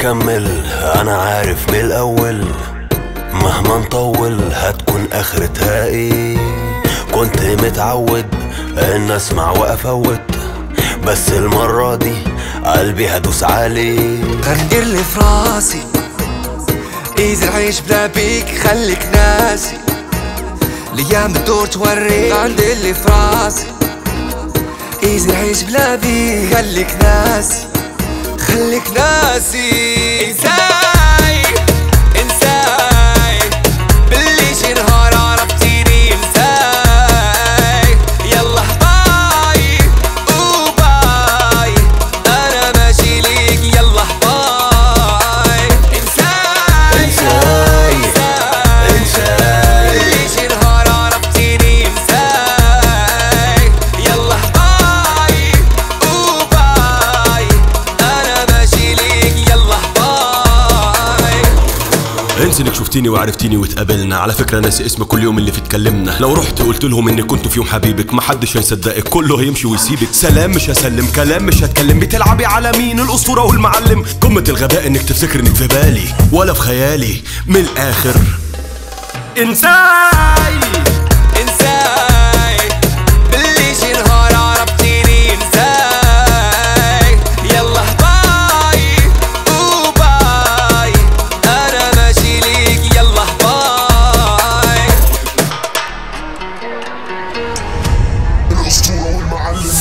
هنكمل، انا عارف من الاول مهما نطول هتكون اخرتها ايه. كنت متعود ان اسمع وافوت، بس المرة دي قلبي هدوس عليه. غندير اللي في راسي ايزي نعيش بلا بيك، خليك ناسي الايام بتدور توريك. غندير اللي في راسي ايزي نعيش بلا بيك، خليك ناسي خليك ناسي. انساي انساي باللي شي نهار عرفتيني. انساي يلا باي وباي، انا ماشي ليك يلا باي. انساي انساي انساي باللي شي نهار عرفتيني. انساي يلا باي وباي، انا ماشي ليك يلا باي. انسى انك شفتيني وعرفتيني واتقابلنا. على فكرة ناسي اسمك كل يوم اللي فيه اتكلمنا. لو رحت قلت لهم اني كنت في يوم حبيبك محدش هيصدقك، كله هيمشي ويسيبك. سلام مش هسلم، كلام مش هتكلم. بتلعبي على مين؟ الاسطورة والمعلم. قمة الغباء انك تفتكر انك في بالي ولا في خيالي. من الاخر انساي انساي باللي شي نهار عرفتيني. انساي يلا باي وباي، انا ماشي ليك يلا باي. الأسطورة والمعلم.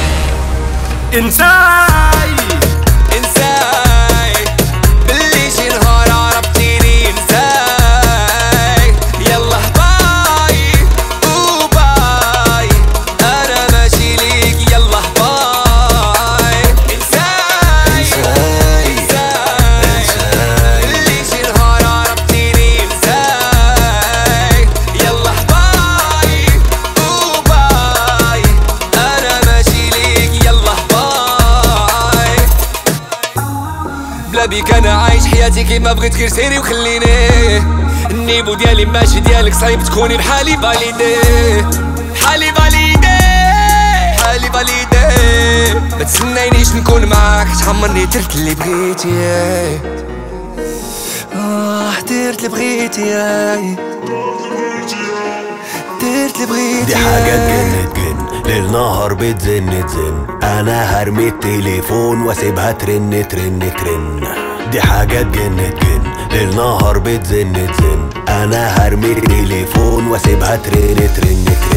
انساي انساي باللي شي نهار عرفتيني. انساي يلا باي وباي، انا ماشي ليك يلا باي. انساي انساي انساي باللي شي نهار عرفتيني. انساي يلا باي وباي، انا ماشي ليك يلا باي. بلا بيك انا عايش حياتي كيما بغيت، غير سيري وخليني. النيبو ديالي ماشي ديالك، صعيب تكوني بحالي فاليدي. حالي فاليدي حالي فاليدي، ما تسنينيش نكون معاك، تحمرني درت اللي بغيتي. درت اللي بغيتي درت اللي بغيتي. دي حاجة تجن ليل نهار بتزن تزن. انا هرمي التليفون واسيبها ترن ترن ترن. دي حاجة تجن ليل نهار بتزن تزن. انا هرمي التليفون واسيبها ترن ترن ترن.